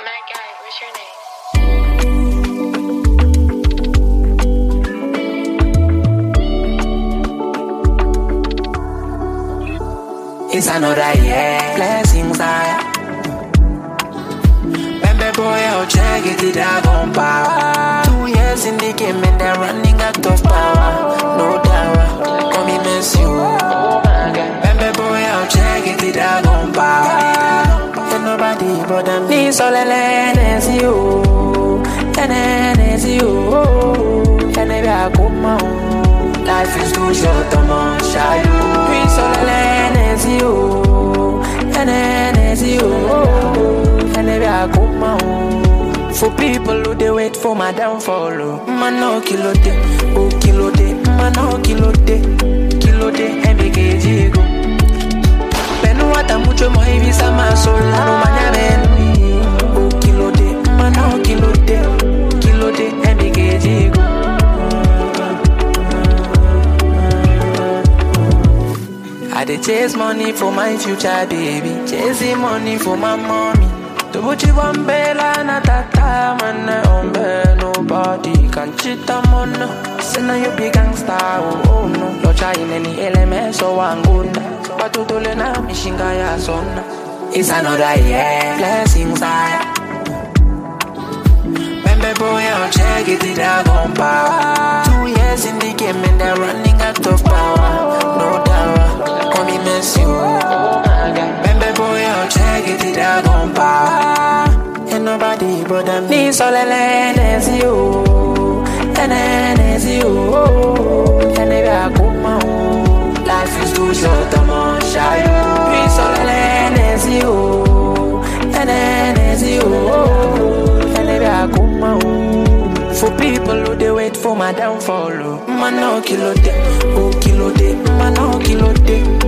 that guy, what's your name? It's another year, blessings higher. Bembe boy, I'll check it, it I gon' power. 2 years in the game and they're running out of power. No doubt, come me miss you. Bembe boy, I'll check it, it I gon' power. Ain't nobody but them. This all is you, and is you. And if I come out, life is too short, I'm on shy. This all is you, and is you. And if I come out, for people who they wait for my downfall, man no kilo de, oh kilo de, man no kilo de, MBKG go. Benu wata mucho mo hivi sama sola no manyamenu. Oh kilo de, man no kilo de, MBKG go. I dey chase money for my future baby, chasing money for my mommy. Tubuchi wambela na tata man ombe, nobody can cheat a man. Say now you big gangsta, oh no. Locha in any element so anguna, but to dole na mishinga ya sona. It's another year, blessings higher. Bembe boy, I'll check it, it I gon' power. 2 years in the game and they're running out of power. No doubt, come me miss you. Bembe boy, I'll check it, it I gon' power. Ain't nobody but them. This all is you, and is you. And if I come out, life is too short, I'm on shy. This all is you, and is you. And if I come out, for people who they wait for my downfall, man no kilo de, oh kilo de, man no kilo de.